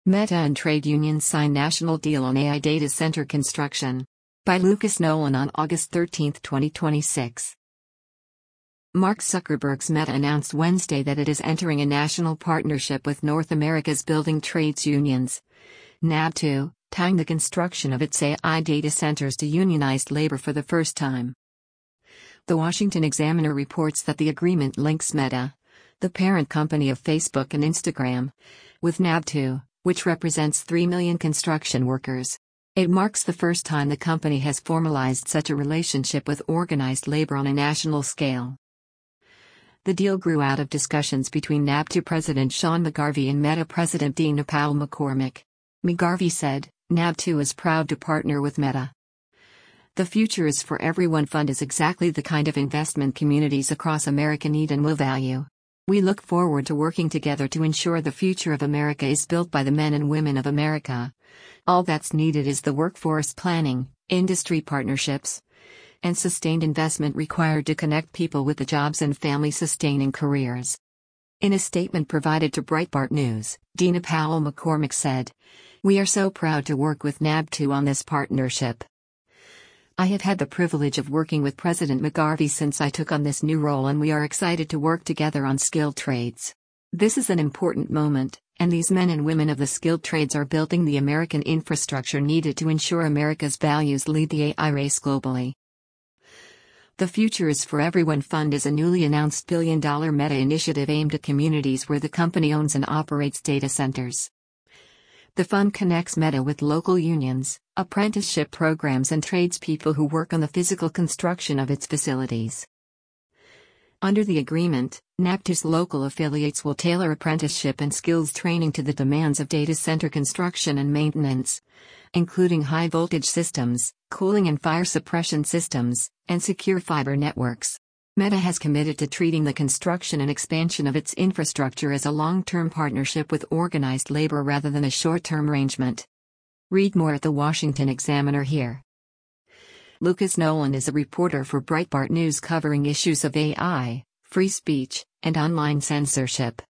Meta and trade unions sign national deal on AI data center construction. By Lucas Nolan on August 13, 2026. Mark Zuckerberg's Meta announced Wednesday that it is entering a national partnership with North America's building trades unions, NAB2, tying the construction of its AI data centers to unionized labor for the first time. The Washington Examiner reports that the agreement links Meta, the parent company of Facebook and Instagram, with NAB2, which represents 3 million construction workers. It marks the first time the company has formalized such a relationship with organized labor on a national scale. The deal grew out of discussions between NAB2 President Sean McGarvey and Meta President Dina Powell McCormick. McGarvey said, "NAB2 is proud to partner with Meta. The Future is for Everyone Fund is exactly the kind of investment communities across America need and will value. We look forward to working together to ensure the future of America is built by the men and women of America. All that's needed is the workforce planning, industry partnerships, and sustained investment required to connect people with the jobs and family-sustaining careers." In a statement provided to Breitbart News, Dina Powell McCormick said, "We are so proud to work with NAB2 on this partnership. I have had the privilege of working with President McGarvey since I took on this new role, and we are excited to work together on skilled trades. This is an important moment, and these men and women of the skilled trades are building the American infrastructure needed to ensure America's values lead the AI race globally." The Future is for Everyone Fund is a newly announced billion-dollar Meta initiative aimed at communities where the company owns and operates data centers. The fund connects Meta with local unions, apprenticeship programs, and tradespeople who work on the physical construction of its facilities. Under the agreement, NAB2's local affiliates will tailor apprenticeship and skills training to the demands of data center construction and maintenance, including high-voltage systems, cooling and fire suppression systems, and secure fiber networks. Meta has committed to treating the construction and expansion of its infrastructure as a long-term partnership with organized labor rather than a short-term arrangement. Read more at the Washington Examiner here. Lucas Nolan is a reporter for Breitbart News covering issues of AI, free speech, and online censorship.